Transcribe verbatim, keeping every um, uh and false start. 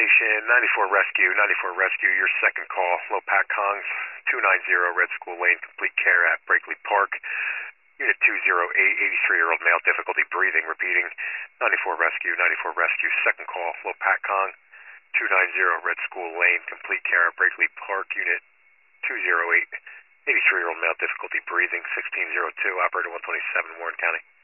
Station, ninety-four Rescue, ninety-four Rescue, your second call, Lopak Kongs, two ninety Red School Lane, complete care at Breakley Park. Unit two oh eight, eighty-three-year-old male, difficulty breathing, repeating, ninety-four Rescue, ninety-four Rescue, second call, Lopak Kong, two ninety Red School Lane, complete care at Breakley Park. Unit two oh eight, eighty-three-year-old male, difficulty breathing, sixteen oh two, operator one twenty-seven, Warren County.